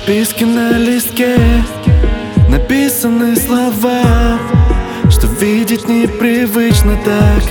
записки на листке написаны слова, что видеть непривычно так.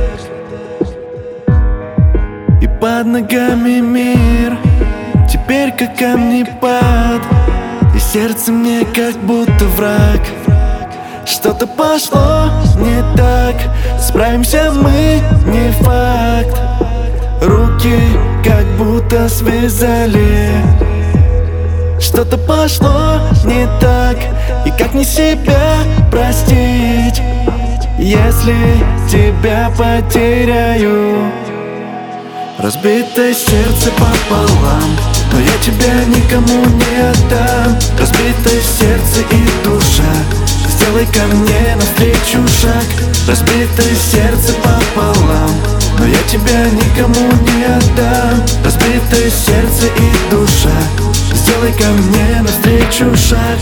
И под ногами мир теперь как камнепад, и сердце мне как будто враг. Что-то пошло не так, справимся мы, не факт. Руки как будто связали. Что-то пошло не так, и как не себя простить, если тебя потеряю? Разбитое сердце пополам, но я тебя никому не отдам. Разбитое сердце и душа, сделай ко мне навстречу шаг. Разбитое сердце пополам, но я тебя никому не отдам. Разбитое сердце и душа, сделай ко мне навстречу шаг.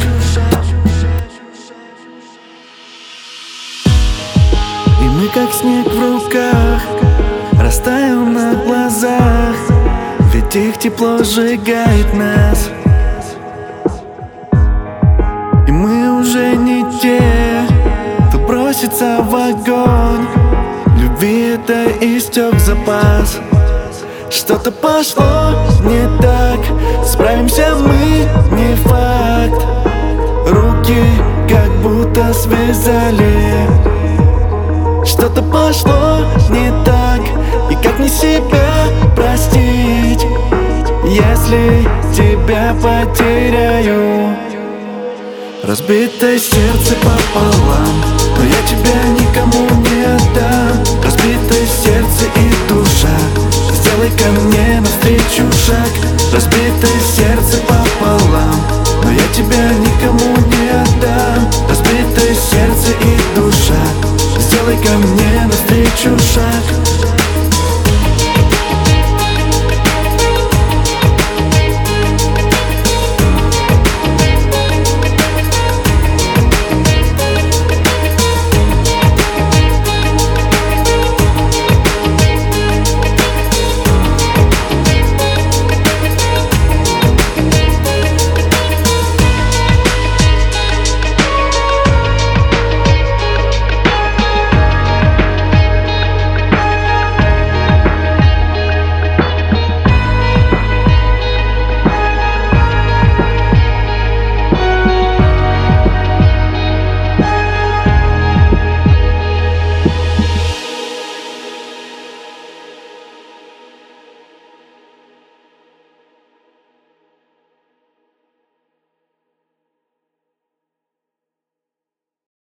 И мы как снег в руках растаем на глазах, ведь их тепло сжигает нас. И мы уже не те, кто бросится в огонь. Любви это истек запас. Что-то пошло не так, справимся мы, не факт. Руки как будто связали. Что-то пошло не так, и как не себя простить, если тебя потеряю? Разбитое сердце пополам, но я тебя никому не отдам. Разбитое сердце и душа, сделай ко мне навстречу шаг. Разбитое сердце пополам, но я тебя